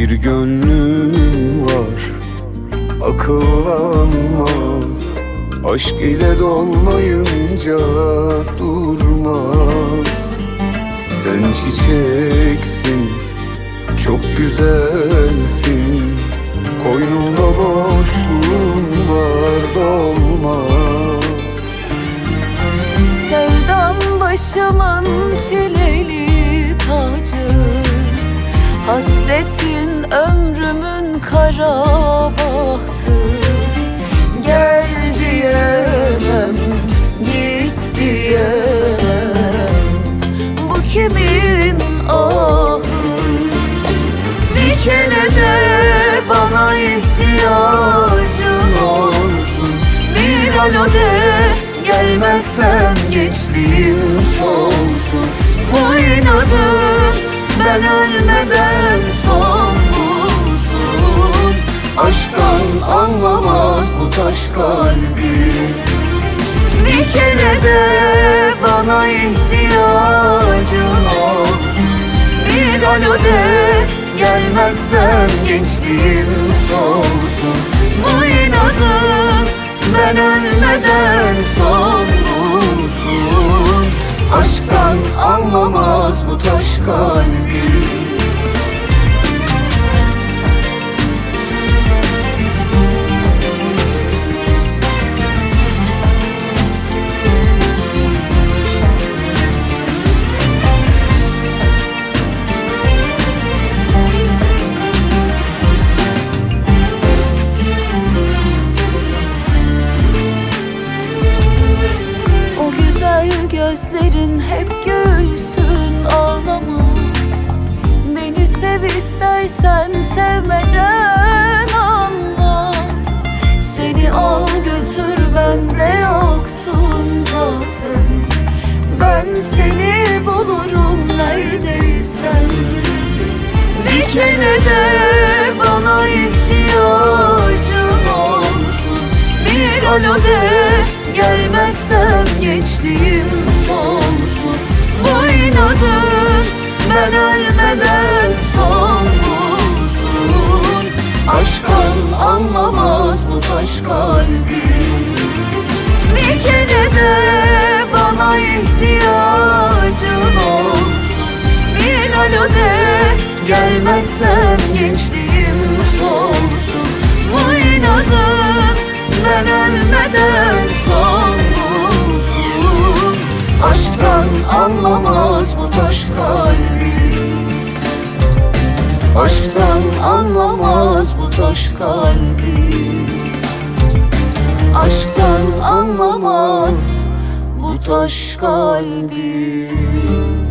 Bir gönlüm var, akıllanmaz. Aşk ile dolmayınca durmaz. Sen çiçeksin, çok güzelsin. Koynumda boşluğun var, dolmaz. Sevdam başımın çileli tacı, hasretin ömrümün kara bahtı. Gel diyemem, git diyemem, bu kimin ahı? Bir kere de bana ihtiyacın olsun. Bir alo de, gelmezsem gençliğim solsun. Bu inadım ben ölmeden son bulsun. Aşktan anlamaz bu taş kalbi. Bir kere de bana ihtiyacın olsun. Bir alo de, gelmezsem gençliğim solsun. Bu inadım ben ölmeden son bulsun. Aşktan anlamaz bu taş kalbi. Gözlerin hep gülsün, ağlama. Beni sev istersen, sevmeden anla. Seni al götür, bende yoksun zaten. Ben seni bulurum neredeysen. Bir kere de bana ihtiyacın olsun. Bir alo de, gelmezsem gençliğim solsun. Bu inadım ben ölmeden son bulsun. Aşktan anlamaz bu taş kalbi. Bir kere de bana ihtiyacın olsun. Bir alo de, gelmezsem gençliğim solsun. Bu inadım ben ölmeden son bulsun. Aşktan anlamaz bu taş kalbi. Aşktan anlamaz bu taş kalbi. Aşktan anlamaz bu taş kalbi.